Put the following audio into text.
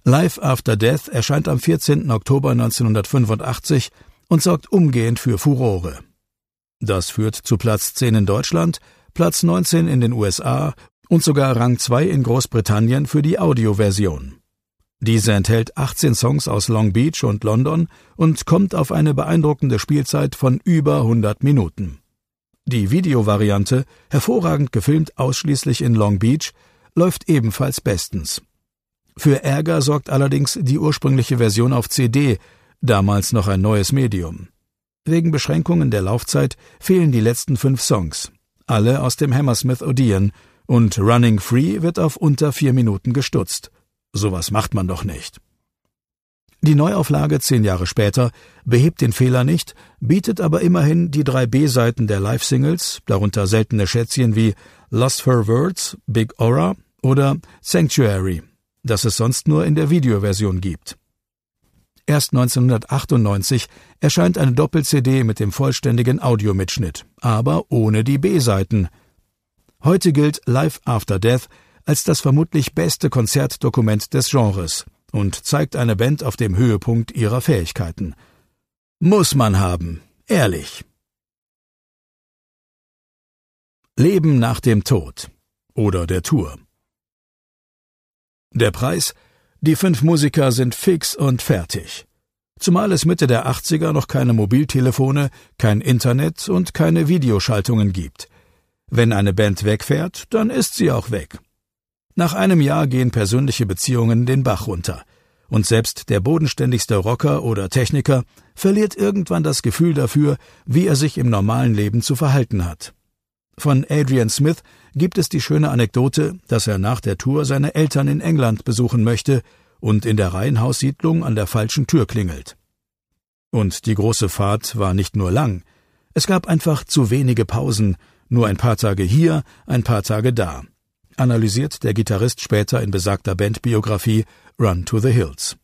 Life After Death erscheint am 14. Oktober 1985 und sorgt umgehend für Furore. Das führt zu Platz 10 in Deutschland, Platz 19 in den USA und sogar Rang 2 in Großbritannien für die Audioversion. Diese enthält 18 Songs aus Long Beach und London und kommt auf eine beeindruckende Spielzeit von über 100 Minuten. Die Videovariante, hervorragend gefilmt ausschließlich in Long Beach, läuft ebenfalls bestens. Für Ärger sorgt allerdings die ursprüngliche Version auf CD, damals noch ein neues Medium. Wegen Beschränkungen der Laufzeit fehlen die letzten 5 Songs, alle aus dem Hammersmith Odeon, und Running Free wird auf unter 4 Minuten gestutzt. Sowas macht man doch nicht. Die Neuauflage 10 Jahre später behebt den Fehler nicht, bietet aber immerhin die 3 B-Seiten der Live-Singles, darunter seltene Schätzchen wie Lost for Words, Big Aura oder Sanctuary, das es sonst nur in der Videoversion gibt. Erst 1998 erscheint eine Doppel-CD mit dem vollständigen Audiomitschnitt, aber ohne die B-Seiten. Heute gilt Life After Death als das vermutlich beste Konzertdokument des Genres und zeigt eine Band auf dem Höhepunkt ihrer Fähigkeiten. Muss man haben, ehrlich. Leben nach dem Tod oder der Tour. Der Preis? Die 5 Musiker sind fix und fertig. Zumal es Mitte der 80er noch keine Mobiltelefone, kein Internet und keine Videoschaltungen gibt. Wenn eine Band wegfährt, dann ist sie auch weg. Nach einem Jahr gehen persönliche Beziehungen den Bach runter. Und selbst der bodenständigste Rocker oder Techniker verliert irgendwann das Gefühl dafür, wie er sich im normalen Leben zu verhalten hat. Von Adrian Smith gibt es die schöne Anekdote, dass er nach der Tour seine Eltern in England besuchen möchte und in der Reihenhaussiedlung an der falschen Tür klingelt. Und die große Fahrt war nicht nur lang. Es gab einfach zu wenige Pausen, nur ein paar Tage hier, ein paar Tage da, analysiert der Gitarrist später in besagter Bandbiografie Run to the Hills.